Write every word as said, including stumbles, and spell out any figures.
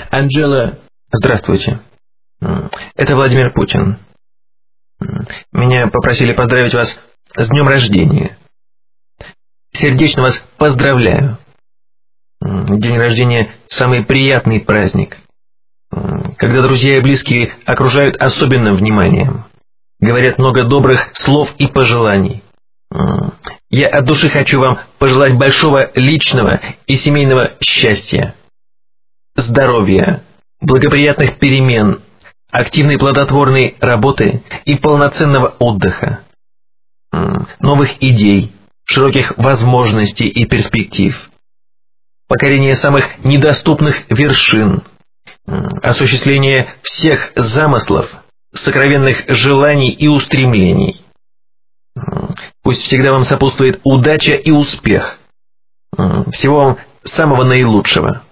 Анджела... Здравствуйте. Это Владимир Путин. Меня попросили поздравить вас с днем рождения. Сердечно вас поздравляю. День рождения – самый приятный праздник, когда друзья и близкие окружают особенным вниманием, говорят много добрых слов и пожеланий. Я от души хочу вам пожелать большого личного и семейного счастья, здоровья, благоприятных перемен, активной плодотворной работы и полноценного отдыха, новых идей, широких возможностей и перспектив, покорения самых недоступных вершин, осуществления всех замыслов, сокровенных желаний и устремлений. Пусть всегда вам сопутствует удача и успех. Всего вам самого наилучшего.